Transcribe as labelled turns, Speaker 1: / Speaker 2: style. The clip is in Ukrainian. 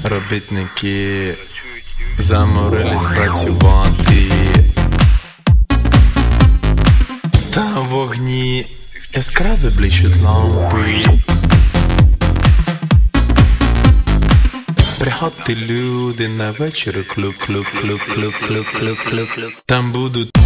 Speaker 1: робітники заморились працювати, та в вогні яскраві блищуть лампи. Приходьте, люди, на вечір клуб. Там будуть